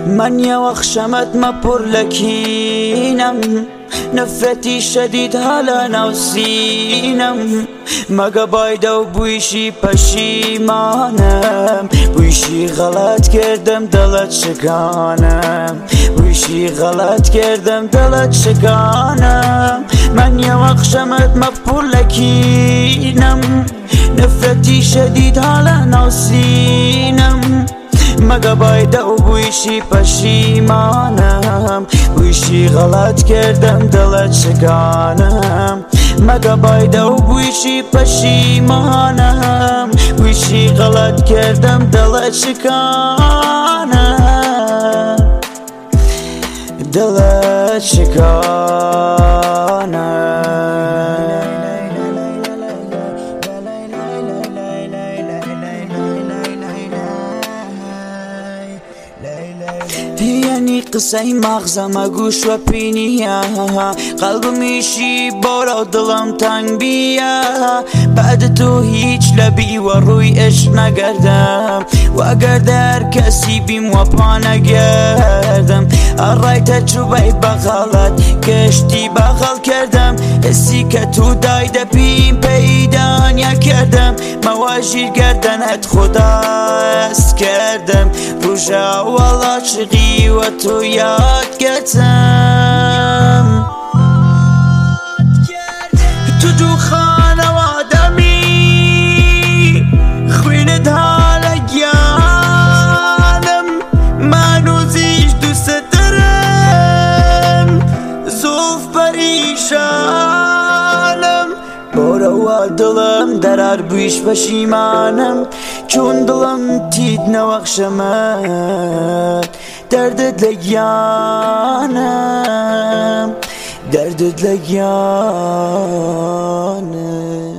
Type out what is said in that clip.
من يوخشمت ما برلكينم نفرتي شديد هلا نوسينم مگا بايدا و بويشي پشیمانم بويشي غلط کردم دلت شکانم بويشي غلط کردم دلت شکانم من يوخشمت ما برلكينم نفرتي شديد هلا نوسينم مگا بايدا و بويشي پشیمانم بويشي غلط کردم دلت شکانم مگا بايدا و بويشي پشیمانم بويشي غلط کردم دلت شکانم دلت شکانم يعني قصي مغزم گوش و پینیا قلبمیشی بارا دلم تنگ بیا بعد تو هیچ لبی و روی عشق نگردم و اگر در کسی بیم و پا نگردم الرای تجربه بغلط کشتی بغل کردم حسی که تو دایده پیم پیدا نکردم مواجیر گردنت خدا است کردم روژا والا چقی و تو یاد گرتم تو خانوادمی خوینت حالا گیانم من روزیش دوست دارم زوف پریشانم بارا دلم درار بویش پشیمانم چون دلم تید نوخشمت دردت لگیانم دردت لگیانم